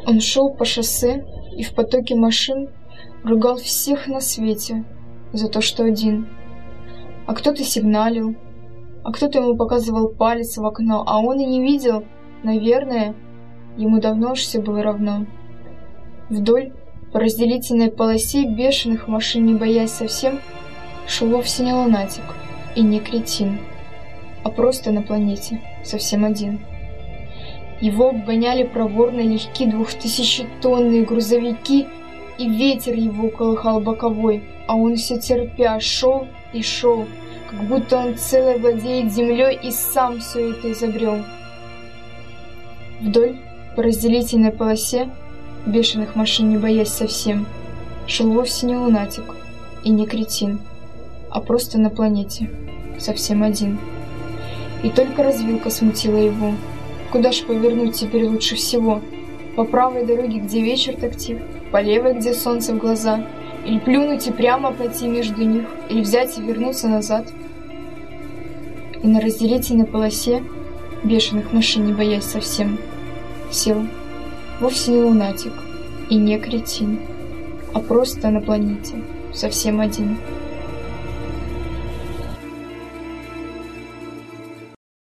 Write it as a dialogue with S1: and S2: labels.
S1: Он шел по шоссе и в потоке машин ругал всех на свете за то, что один. А кто-то сигналил, а кто-то ему показывал палец в окно, а он и не видел. Наверное, ему давно уж все было равно. Вдоль по разделительной полосе бешеных машин, не боясь совсем, шел вовсе не лунатик и не кретин, а просто на планете совсем один. Его обгоняли проворно легкие 2000-тонные грузовики, и ветер его колыхал боковой, а он все терпя шел и шел, как будто он целый владеет землей и сам все это изобрел. Вдоль по разделительной полосе бешеных машин, не боясь совсем, шел вовсе не лунатик и не кретин, а просто на планете совсем один. И только развилка смутила его. Куда ж повернуть теперь лучше всего? По правой дороге, где вечер так тих, по левой, где солнце в глаза, или плюнуть и прямо пойти между них, или взять и вернуться назад? И на разделительной полосе бешеных машин, не боясь совсем, сел вовсе не лунатик и не кретин, а просто на планете совсем один.